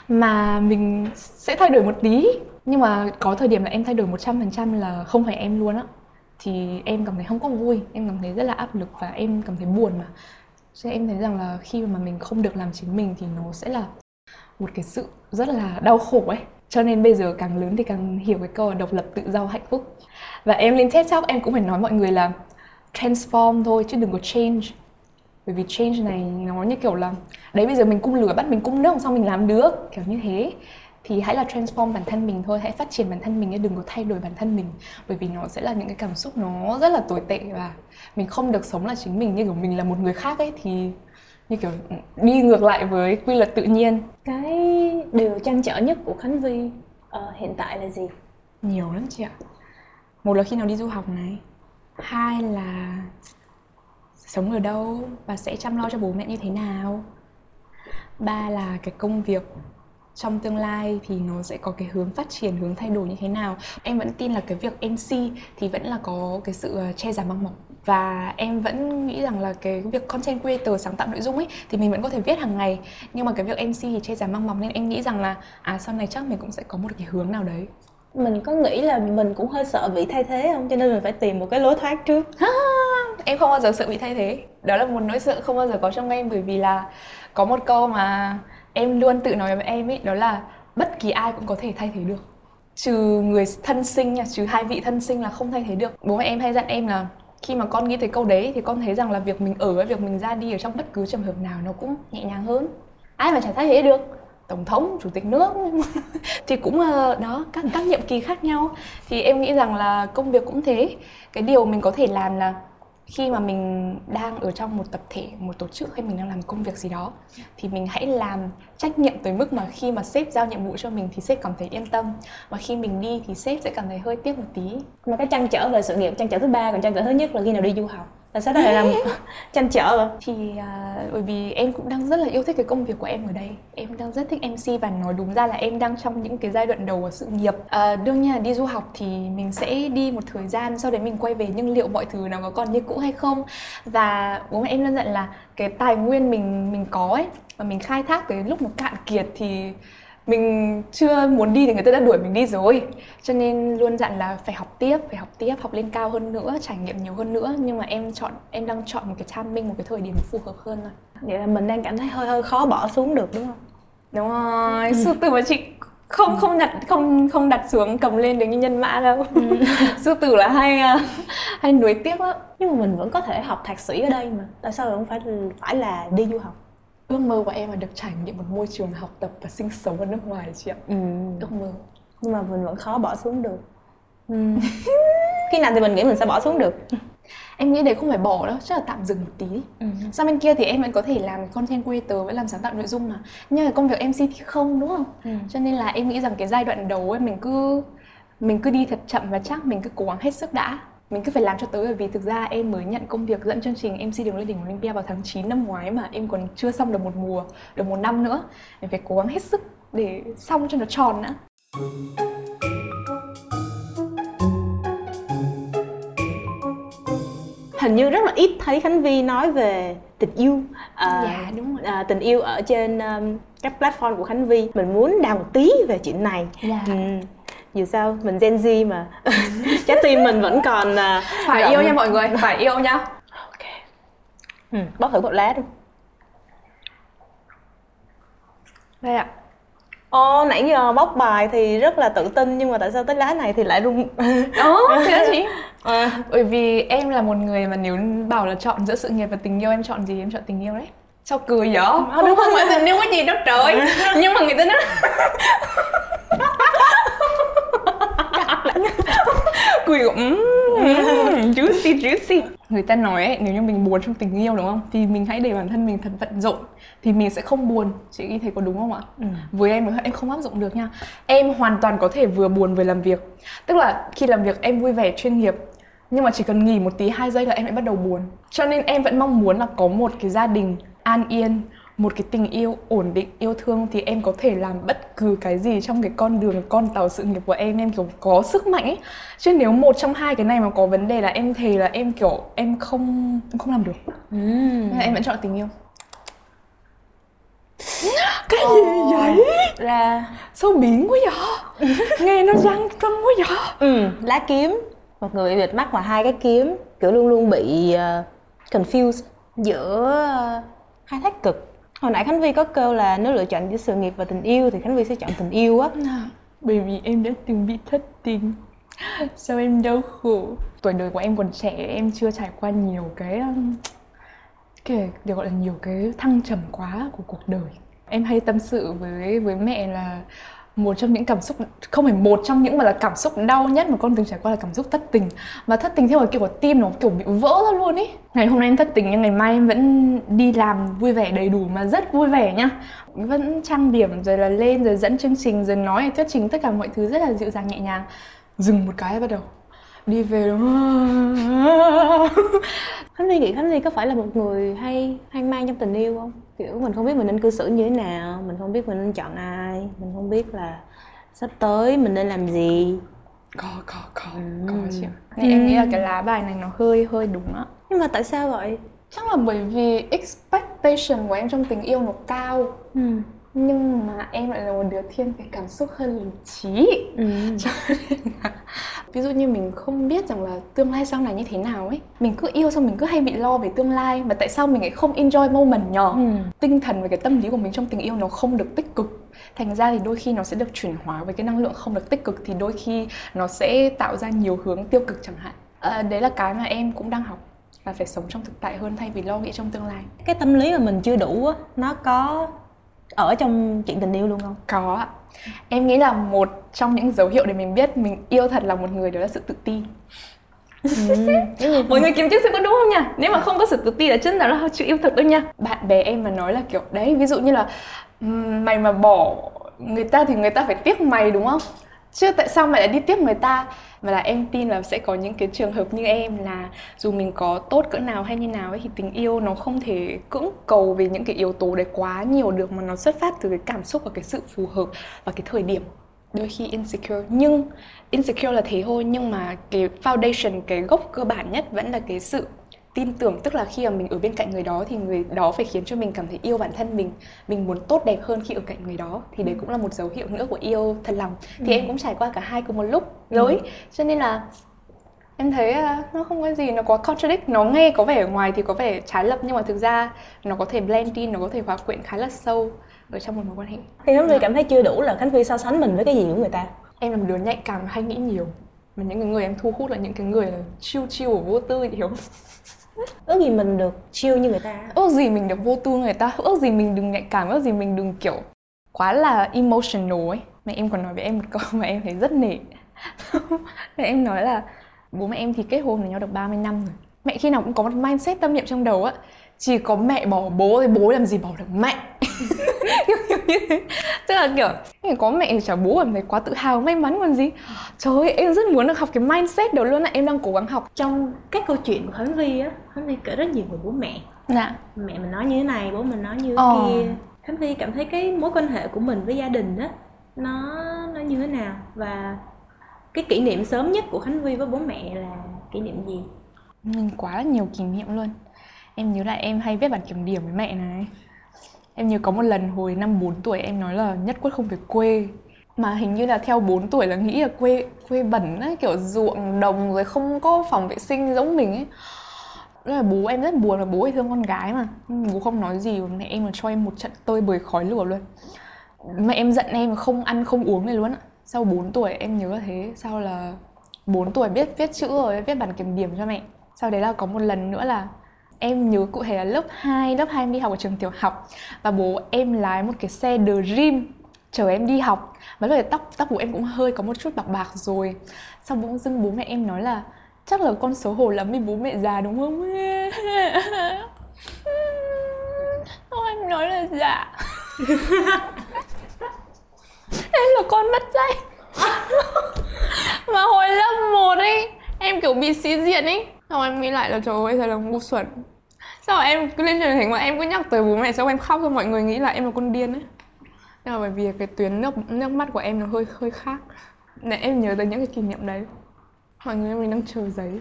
mà mình sẽ thay đổi một tí. Nhưng mà có thời điểm là em thay đổi một trăm phần trăm là không phải em luôn á, thì em cảm thấy không có vui, em cảm thấy rất là áp lực và em cảm thấy buồn. Mà cho em thấy rằng là khi mà mình không được làm chính mình thì nó sẽ là một cái sự rất là đau khổ ấy. Cho nên bây giờ càng lớn thì càng hiểu cái câu là độc lập, tự do, hạnh phúc. Và em lên TED Talk em cũng phải nói mọi người là transform thôi chứ đừng có change. Bởi vì change này nó như kiểu là đấy, bây giờ mình cung lửa bắt mình cung nước xong mình làm được, kiểu như thế. Thì hãy là transform bản thân mình thôi, hãy phát triển bản thân mình chứ đừng có thay đổi bản thân mình. Bởi vì nó sẽ là những cái cảm xúc nó rất là tồi tệ, và mình không được sống là chính mình, như kiểu mình là một người khác ấy, thì như kiểu đi ngược lại với quy luật tự nhiên. Cái điều trăn trở nhất của Khánh Vi uh, hiện tại là gì? Nhiều lắm chị ạ. Một là khi nào đi du học này, hai là sống ở đâu và sẽ chăm lo cho bố mẹ như thế nào, ba là cái công việc trong tương lai thì nó sẽ có cái hướng phát triển, hướng thay đổi như thế nào. Em vẫn tin là cái việc em xê thì vẫn là có cái sự che giả mang mọc. Và em vẫn nghĩ rằng là cái việc content creator, sáng tạo nội dung ấy, thì mình vẫn có thể viết hàng ngày. Nhưng mà cái việc em xê thì che giả mang mọc, nên em nghĩ rằng là à sau này chắc mình cũng sẽ có một cái hướng nào đấy. Mình có nghĩ là mình cũng hơi sợ bị thay thế không? Cho nên mình phải tìm một cái lối thoát trước. Em không bao giờ sợ bị thay thế. Đó là một nỗi sợ không bao giờ có trong em. Bởi vì là có một câu mà em luôn tự nói với em ấy, đó là bất kỳ ai cũng có thể thay thế được, trừ người thân sinh nha, trừ hai vị thân sinh là không thay thế được. Bố mẹ em hay dặn em là khi mà con nghĩ tới câu đấy thì con thấy rằng là việc mình ở với việc mình ra đi ở trong bất cứ trường hợp nào nó cũng nhẹ nhàng hơn. Ai mà chả thay thế được, tổng thống, chủ tịch nước thì cũng đó, các các nhiệm kỳ khác nhau. Thì em nghĩ rằng là công việc cũng thế. Cái điều mình có thể làm là khi mà mình đang ở trong một tập thể, một tổ chức, hay mình đang làm công việc gì đó, thì mình hãy làm trách nhiệm tới mức mà khi mà sếp giao nhiệm vụ cho mình thì sếp cảm thấy yên tâm, và khi mình đi thì sếp sẽ cảm thấy hơi tiếc một tí. Mà cái trăn trở về sự nghiệp, trăn trở thứ ba, còn trăn trở thứ nhất là khi nào đi du học. Tại sao đó lại làm trăn trở vậy? Thì uh, bởi vì em cũng đang rất là yêu thích cái công việc của em ở đây. Em đang rất thích em xê, và nói đúng ra là em đang trong những cái giai đoạn đầu của sự nghiệp. uh, Đương nhiên là đi du học thì mình sẽ đi một thời gian, sau đấy mình quay về, nhưng liệu mọi thứ nó có còn như cũ hay không. Và bố mẹ em luôn dặn là cái tài nguyên mình mình có ấy, và mình khai thác tới lúc nó cạn kiệt thì mình chưa muốn đi thì người ta đã đuổi mình đi rồi. Cho nên luôn dặn là phải học tiếp, phải học tiếp, học lên cao hơn nữa, trải nghiệm nhiều hơn nữa. Nhưng mà em chọn, em đang chọn một cái timing, một cái thời điểm phù hợp hơn thôi. Vậy là mình đang cảm thấy hơi hơi khó bỏ xuống được đúng không? Đúng rồi, ừ. Từ mà chị không không đặt không không đặt xuống cầm lên được như nhân mã đâu. Sư tử là hay hay nuối tiếc lắm. Nhưng mà mình vẫn có thể học thạc sĩ ở đây mà, tại sao không phải phải là đi du học? Ước mơ của em là được trải nghiệm một môi trường học tập và sinh sống ở nước ngoài chị ạ. Ừ. Ước mơ. Nhưng mà mình vẫn khó bỏ xuống được. Ừ. Khi nào thì mình nghĩ mình sẽ bỏ xuống được? Em nghĩ đấy không phải bỏ đâu, chắc là tạm dừng một tí. Ừ. Sang bên kia thì em vẫn có thể làm content creator với làm sáng tạo nội dung mà. Nhưng mà công việc em xê thì không, đúng không? Ừ. Cho nên là em nghĩ rằng cái giai đoạn đầu ấy mình cứ mình cứ đi thật chậm và chắc, mình cứ cố gắng hết sức đã. Mình cứ phải làm cho tới, bởi vì thực ra em mới nhận công việc dẫn chương trình em xê Đường lên đỉnh Olympia vào tháng chín năm ngoái mà em còn chưa xong được một mùa, được một năm nữa. Em phải cố gắng hết sức để xong cho nó tròn đã. Hình như rất là ít thấy Khánh Vy nói về tình yêu. À, dạ đúng rồi. À, tình yêu ở trên um, các platform của Khánh Vy. Mình muốn đào một tí về chuyện này. Dạ. Ừ. Dù sao mình Gen Z mà trái tim mình vẫn còn uh, phải rộng. Yêu nha mọi người, phải yêu nha. Ok. Ừ, bóc thử một lá đi. Đây ạ. Ồ, nãy giờ bóc bài thì rất là tự tin, nhưng mà tại sao tới lá này thì lại rung? Ồ, thế đó chị. À. Bởi vì em là một người mà nếu bảo là chọn giữa sự nghiệp và tình yêu, em chọn gì? Em chọn tình yêu đấy. Sao cười vậy? Không, không phải tình yêu cái gì đâu trời. Nhưng mà người ta nói cười của um, juicy juicy. Người ta nói ấy, nếu như mình buồn trong tình yêu đúng không, thì mình hãy để bản thân mình thật bận rộn thì mình sẽ không buồn. Chị nghĩ thấy có đúng không ạ? Ừ. Với em em không áp dụng được nha. Em hoàn toàn có thể vừa buồn vừa làm việc. Tức là khi làm việc em vui vẻ chuyên nghiệp, nhưng mà chỉ cần nghỉ một tí hai giây là em lại bắt đầu buồn. Cho nên em vẫn mong muốn là có một cái gia đình an yên, một cái tình yêu ổn định, yêu thương thì em có thể làm bất cứ cái gì trong cái con đường con tàu sự nghiệp của em, em kiểu có sức mạnh ấy. Chứ nếu một trong hai cái này mà có vấn đề là em thề là em kiểu em không em không làm được. Ừ. Nên là em vẫn chọn tình yêu. Cái gì oh, vậy? Là sao biến quá vậy? Nghe nó răng cân quá vậy? Ừ, lá kiếm. Một người bị bịt mắt vào hai cái kiếm, kiểu luôn luôn bị uh, confused giữa uh, hai thái cực. Hồi nãy Khánh Vy có kêu là nếu lựa chọn giữa sự nghiệp và tình yêu thì Khánh Vy sẽ chọn tình yêu á. À, bởi vì em đã từng bị thất tình. Sao em đau khổ. Tuổi đời của em còn trẻ, em chưa trải qua nhiều cái cái điều gọi là nhiều cái thăng trầm quá của cuộc đời. Em hay tâm sự với với mẹ là một trong những cảm xúc, không phải một trong những mà là cảm xúc đau nhất mà con từng trải qua là cảm xúc thất tình. Và thất tình theo cái kiểu của tim nó kiểu bị vỡ ra luôn ý. Ngày hôm nay em thất tình nhưng ngày mai em vẫn đi làm vui vẻ đầy đủ, mà rất vui vẻ nhá. Vẫn trang điểm rồi là lên rồi dẫn chương trình rồi nói thuyết trình, tất cả mọi thứ rất là dịu dàng nhẹ nhàng. Dừng một cái bắt đầu đi về đúng không? Khánh Vy nghĩ Khánh Vy có phải là một người hay hoang mang trong tình yêu không? Kiểu mình không biết mình nên cư xử như thế nào, mình không biết mình nên chọn ai, mình không biết là sắp tới mình nên làm gì. Có, có, có, ừ. có chị ạ. Thì ừ. em nghĩ là cái lá bài này nó hơi, hơi đúng á. Nhưng mà tại sao vậy? Chắc là bởi vì expectation của em trong tình yêu nó cao. Ừ. Nhưng mà em lại là một đứa thiên về cảm xúc hơn lý trí. Ừ. Cho nên là ví dụ như mình không biết rằng là tương lai sau này như thế nào ấy, mình cứ yêu xong mình cứ hay bị lo về tương lai, mà tại sao mình lại không enjoy moment nhỏ. Ừ. Tinh thần và cái tâm lý của mình trong tình yêu nó không được tích cực, thành ra thì đôi khi nó sẽ được chuyển hóa với cái năng lượng không được tích cực, thì đôi khi nó sẽ tạo ra nhiều hướng tiêu cực chẳng hạn. À, đấy là cái mà em cũng đang học, là phải sống trong thực tại hơn thay vì lo nghĩ trong tương lai. Cái tâm lý mà mình chưa đủ á, nó có ở trong chuyện tình yêu luôn không? Có ạ. Em nghĩ là một trong những dấu hiệu để mình biết mình yêu thật là một người, đó là sự tự ti. Ừ. Mọi người kiếm chữ sẽ có đúng không nha? Nếu mà không có sự tự ti là chân nào là chưa yêu thật đâu nha. Bạn bè em mà nói là kiểu đấy, ví dụ như là mày mà bỏ người ta thì người ta phải tiếc mày đúng không? Chứ tại sao mày lại đi tiếc người ta? Mà là em tin là sẽ có những cái trường hợp như em, là dù mình có tốt cỡ nào hay như nào ấy, thì tình yêu nó không thể cưỡng cầu về những cái yếu tố đấy quá nhiều được, mà nó xuất phát từ cái cảm xúc và cái sự phù hợp và cái thời điểm. Đôi khi insecure, nhưng insecure là thế thôi, nhưng mà cái foundation, cái gốc cơ bản nhất vẫn là cái sự tin tưởng. Tức là khi mà mình ở bên cạnh người đó thì người đó phải khiến cho mình cảm thấy yêu bản thân mình, mình muốn tốt đẹp hơn khi ở cạnh người đó, thì đấy cũng là một dấu hiệu nữa của yêu thật lòng. Thì ừ. em cũng trải qua cả hai cùng một lúc rồi, ừ. cho nên là em thấy nó không có gì nó quá contradict. Nó nghe có vẻ ở ngoài thì có vẻ trái lập, nhưng mà thực ra nó có thể blend in, nó có thể hòa quyện khá là sâu ở trong một mối quan hệ. Thì Khánh Vy cảm thấy chưa đủ là Khánh Vy so sánh mình với cái gì của người ta? Em là một đứa nhạy cảm, hay nghĩ nhiều. Mà những cái người em thu hút là những cái người chill chill và vô tư, hiểu không? Ước gì mình được chill như người ta. Ước gì mình được vô tư người ta, ước gì mình đừng nhạy cảm, ước gì mình đừng kiểu quá là emotional ấy. Mẹ em còn nói với em một câu mà em thấy rất nể. Mẹ em nói là bố mẹ em thì kết hôn với nhau được ba mươi năm rồi. Mẹ khi nào cũng có một mindset tâm niệm trong đầu á, chỉ có mẹ bỏ bố thì bố làm gì bỏ được mẹ. Kiểu như thế. Tức là kiểu có mẹ thì chả bố cảm thấy quá tự hào, may mắn còn gì. Trời ơi, em rất muốn được học cái mindset đó luôn á. Em đang cố gắng học. Trong các câu chuyện của Khánh Vy á, Khánh Vy kể rất nhiều về bố mẹ. Dạ. Mẹ mình nói như thế này, bố mình nói như thế Ờ. kia. Khánh Vy cảm thấy cái mối quan hệ của mình với gia đình á, nó nó như thế nào? Và cái kỷ niệm sớm nhất của Khánh Vy với bố mẹ là kỷ niệm gì? Mình quá là nhiều kỷ niệm luôn. Em nhớ là em hay viết bản kiểm điểm với mẹ này. Em nhớ có một lần hồi năm bốn tuổi em nói là nhất quyết không về quê. Mà hình như là theo bốn tuổi là nghĩ là quê quê bẩn ấy, kiểu ruộng đồng rồi không có phòng vệ sinh giống mình ấy. Nên là bố em rất buồn, và bố ấy thương con gái mà. Nhưng bố không nói gì, và mẹ em là cho em một trận tơi bời khói lửa luôn. Mẹ em giận em không ăn không uống này luôn ạ. Sau bốn tuổi em nhớ là thế. Sau là bốn tuổi biết viết chữ rồi, viết bản kiểm điểm cho mẹ. Sau đấy là có một lần nữa là em nhớ cụ thể là lớp hai, lớp hai em đi học ở trường tiểu học. Và bố em lái một cái xe Dream chở em đi học. Và lúc đấy tóc, tóc bố em cũng hơi có một chút bạc bạc rồi. Sau bỗng dưng bố mẹ em nói là chắc là con xấu hổ lắm vì bố mẹ già đúng không? Em nói là dạ. Em là con mất dạy. Mà hồi lớp một ấy, em kiểu bị sĩ diện ấy. Xong em nghĩ lại là trời ơi thật là ngu xuẩn. Sao em cứ lên truyền hình mà em cứ nhắc tới bố mẹ, xong em khóc, xong mọi người nghĩ là em là con điên ấy. Nhưng mà bởi vì cái tuyến nước, nước mắt của em nó hơi hơi khác. Để em nhớ tới những cái kỷ niệm đấy. Mọi người mình đang chờ giấy.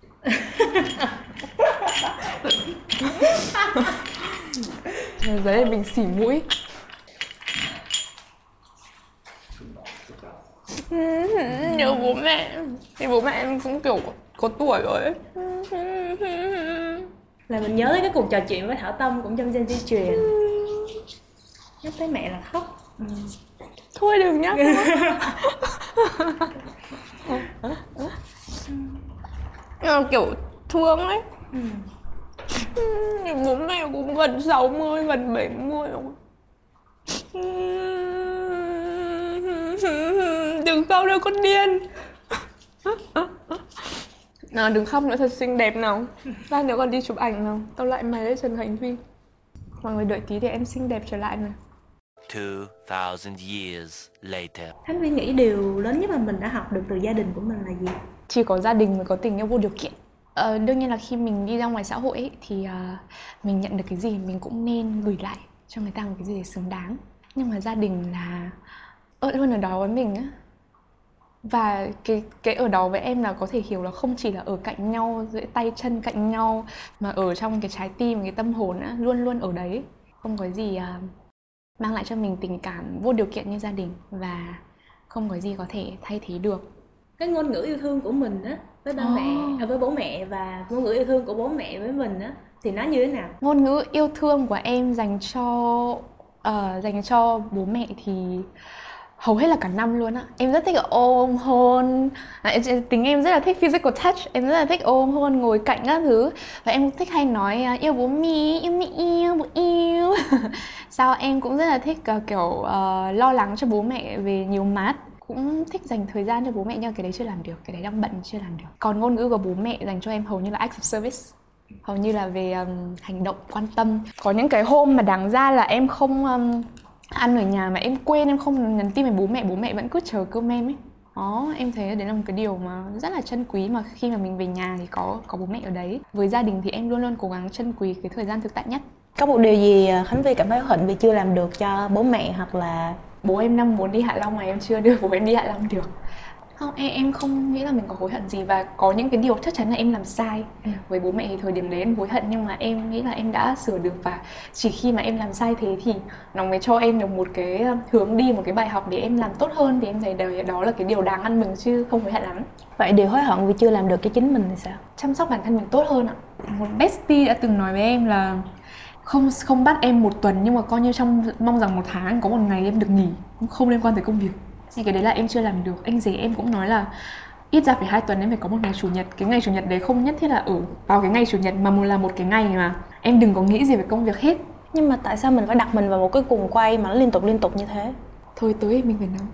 Chờ giấy để mình xỉ mũi. Nhớ bố mẹ. Thì bố mẹ em cũng kiểu có tuổi rồi ấy. Là mình nhớ tới cái cuộc trò chuyện với Thảo Tâm cũng trong Gen Z truyền. Nhắc tới mẹ là khóc. Ừ. Thôi đừng nhắc nữa. Nhưng mà kiểu thương ấy. Ừ. Bố mẹ cũng gần sáu mươi, gần bảy mươi rồi. Đừng khóc đâu con điên. Nào đừng khóc nữa, thật xinh đẹp nào. Lát nữa còn đi chụp ảnh nào. Tao lại mày lấy Trần Khánh Vy. Mọi người đợi tí để em xinh đẹp trở lại này. two thousand years later. Khánh Vy nghĩ điều lớn nhất mà mình đã học được từ gia đình của mình là gì? Chỉ có gia đình mới có tình yêu vô điều kiện. Ờ, đương nhiên là khi mình đi ra ngoài xã hội ấy, thì uh, mình nhận được cái gì mình cũng nên gửi lại cho người ta một cái gì để xứng đáng. Nhưng mà gia đình là ở luôn ở đó với mình á. Và cái, cái ở đó với em là có thể hiểu là không chỉ là ở cạnh nhau, giữa tay chân cạnh nhau, mà ở trong cái trái tim, cái tâm hồn á, luôn luôn ở đấy. Không có gì uh, mang lại cho mình tình cảm vô điều kiện như gia đình. Và không có gì có thể thay thế được. Cái ngôn ngữ yêu thương của mình á với ba Oh. mẹ, à, với bố mẹ, và ngôn ngữ yêu thương của bố mẹ với mình á thì nó như thế nào? Ngôn ngữ yêu thương của em dành cho uh, dành cho bố mẹ thì hầu hết là cả năm luôn á. Em rất thích ôm hôn. À, tính em rất là thích physical touch. Em rất là thích ôm hôn, ngồi cạnh các thứ. Và em cũng thích hay nói uh, yêu bố mẹ, yêu mẹ yêu, bố yêu. Sao em cũng rất là thích uh, kiểu uh, lo lắng cho bố mẹ về nhiều mát. Cũng thích dành thời gian cho bố mẹ, nhưng cái đấy chưa làm được. Cái đấy đang bận chưa làm được. Còn ngôn ngữ của bố mẹ dành cho em hầu như là acts of service. Hầu như là về um, hành động, quan tâm. Có những cái hôm mà đáng ra là em không um, ăn ở nhà mà em quên, em không nhắn tin với bố mẹ, bố mẹ vẫn cứ chờ cơm em ấy. Đó, em thấy đấy là một cái điều mà rất là trân quý, mà khi mà mình về nhà thì có có bố mẹ ở đấy. Với gia đình thì em luôn luôn cố gắng trân quý cái thời gian thực tại nhất. Có một điều gì Khánh Vy cảm thấy hận vì chưa làm được cho bố mẹ, hoặc là bố em năm muốn đi Hạ Long mà em chưa đưa bố em đi Hạ Long được? Không, em, em không nghĩ là mình có hối hận gì, và có những cái điều chắc chắn là em làm sai. Ừ. Với bố mẹ thì thời điểm đấy em hối hận, nhưng mà em nghĩ là em đã sửa được, và chỉ khi mà em làm sai thế thì nó mới cho em được một cái hướng đi, một cái bài học để em làm tốt hơn, thì em thấy đó là cái điều đáng ăn mừng chứ không hối hận lắm. Vậy điều hối hận vì chưa làm được cho chính mình thì sao? Chăm sóc bản thân mình tốt hơn ạ. Một bestie đã từng nói với em là không không bắt em một tuần, nhưng mà coi như trong mong rằng một tháng có một ngày em được nghỉ, không liên quan tới công việc. Thì cái đấy là em chưa làm được. Anh rể em cũng nói là ít ra phải hai tuần em phải có một ngày chủ nhật. Cái ngày chủ nhật đấy không nhất thiết là ở vào cái ngày chủ nhật, mà một là một cái ngày mà em đừng có nghĩ gì về công việc hết. Nhưng mà tại sao mình phải đặt mình vào một cái guồng quay mà nó liên tục liên tục như thế? Thôi tới mình phải nắm.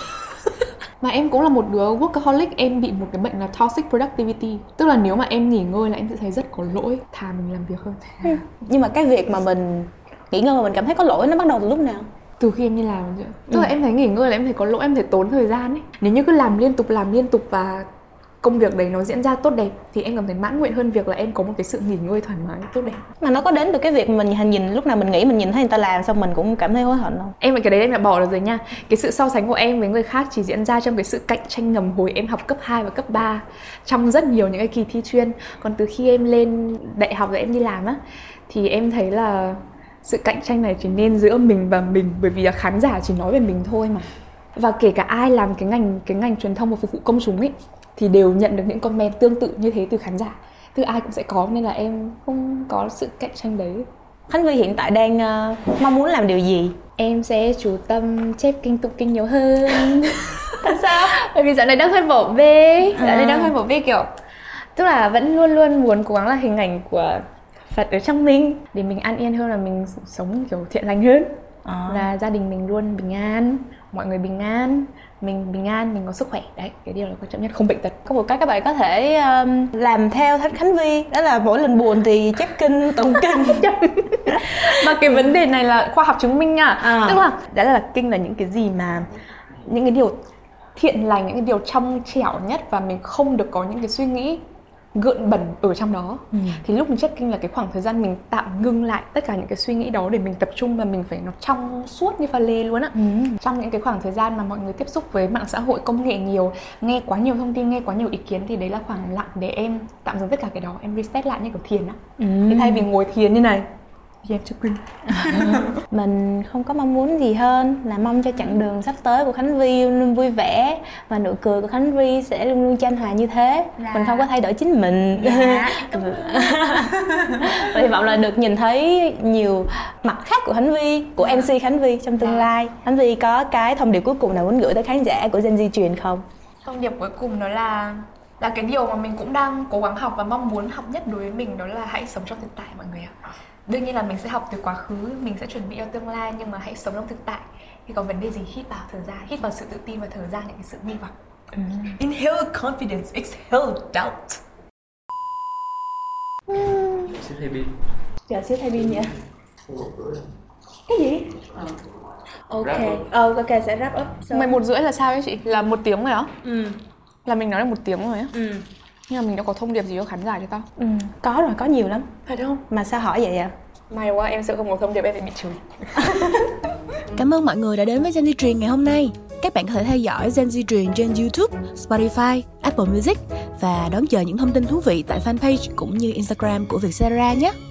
Mà em cũng là một đứa workaholic, em bị một cái bệnh là toxic productivity. Tức là nếu mà em nghỉ ngơi là em sẽ thấy rất có lỗi, thà mình làm việc hơn. Ừ. Nhưng mà cái việc mà mình nghỉ ngơi mà mình cảm thấy có lỗi nó bắt đầu từ lúc nào? Từ khi em đi làm chứ. Tức là ừ. em thấy nghỉ ngơi là em thấy có lỗi, em thấy tốn thời gian ấy. Nếu như cứ làm liên tục, làm liên tục và công việc đấy nó diễn ra tốt đẹp thì em cảm thấy mãn nguyện hơn việc là em có một cái sự nghỉ ngơi thoải mái tốt đẹp. Mà nó có đến từ cái việc mình nhìn, nhìn lúc nào mình nghĩ mình nhìn thấy người ta làm xong mình cũng cảm thấy hối hận không? Em cái đấy em đã bỏ được rồi nha. Cái sự so sánh của em với người khác chỉ diễn ra trong cái sự cạnh tranh ngầm hồi em học cấp hai và cấp ba, trong rất nhiều những cái kỳ thi chuyên. Còn từ khi em lên đại học rồi em đi làm á, thì em thấy là sự cạnh tranh này chỉ nên giữa mình và mình, bởi vì là khán giả chỉ nói về mình thôi mà. Và kể cả ai làm cái ngành cái ngành truyền thông và phục vụ công chúng ấy thì đều nhận được những comment tương tự như thế từ khán giả. Từ ai cũng sẽ có, nên là em không có sự cạnh tranh đấy. Khánh Vy hiện tại đang uh, mong muốn làm điều gì? Em sẽ chú tâm chép kinh tụng kinh nhiều hơn. Tại sao? Bởi vì dạo này đang hơi bỏ bê. Dạo này à. đang hơi bỏ bê kiểu, tức là vẫn luôn luôn muốn cố gắng là hình ảnh của Phật ở trong mình, để mình an yên hơn, là mình sống kiểu thiện lành hơn. À. Và gia đình mình luôn bình an, mọi người bình an, mình bình an, mình có sức khỏe. Đấy, cái điều là quan trọng nhất, không bệnh tật. Có một cái các bạn có thể um, làm theo Thánh Khánh Vy, đó là mỗi lần buồn thì chép kinh, tụng kinh. Mà cái vấn đề này là khoa học chứng minh nha. À. Tức là đó là kinh là những cái gì mà những cái điều thiện lành, những cái điều trong trẻo nhất, và mình không được có những cái suy nghĩ gợn bẩn ở trong đó. Ừ. Thì lúc mình chép kinh là cái khoảng thời gian mình tạm ngưng lại tất cả những cái suy nghĩ đó để mình tập trung, và mình phải nó trong suốt như pha lê luôn á. Ừ. Trong những cái khoảng thời gian mà mọi người tiếp xúc với mạng xã hội, công nghệ nhiều, nghe quá nhiều thông tin, nghe quá nhiều ý kiến, thì đấy là khoảng lặng để em tạm dừng tất cả cái đó, em reset lại như kiểu thiền á. Ừ. Thì thay vì ngồi thiền như này thì em chép kinh. Mình không có mong muốn gì hơn là mong cho chặng đường sắp tới của Khánh Vy luôn luôn vui vẻ, và nụ cười của Khánh Vy sẽ luôn luôn chan hòa như thế. Dạ. Mình không có thay đổi chính mình. Dạ. Và hy vọng là được nhìn thấy nhiều mặt khác của Khánh Vy, của em xê Khánh Vy trong tương lai. Khánh Vy có cái thông điệp cuối cùng nào muốn gửi tới khán giả của Gen Z truyền không? Thông điệp cuối cùng đó là là cái điều mà mình cũng đang cố gắng học và mong muốn học nhất đối với mình, đó là hãy sống trong thực tại mọi người ạ. Đương nhiên là mình sẽ học từ quá khứ, mình sẽ chuẩn bị cho tương lai, nhưng mà hãy sống trong thực tại. Khi có vấn đề gì, hít vào thở ra, hít vào sự tự tin và thở ra những cái sự hy vọng. Ừ. Inhale confidence, exhale doubt. Xíu thay pin. Chờ xíu thay pin nha. Cái gì? À. Ok, ờ, ok sẽ wrap up. So... mười một rưỡi là sao ấy chị? Là một tiếng rồi đó. Ừ. Là mình nói là một tiếng rồi á. Ừ. Nhưng mà mình đã có thông điệp gì cho khán giả chưa tao? Ừ, có rồi, có nhiều lắm. Phải không? Mà sao hỏi vậy ạ? May quá, em sợ không có thông điệp em phải bị chửi. Cảm ơn mọi người đã đến với Gen Z Truyền ngày hôm nay. Các bạn có thể theo dõi Gen Z Truyền trên YouTube, Spotify, Apple Music và đón chờ những thông tin thú vị tại fanpage cũng như Instagram của Vietcetera nhé.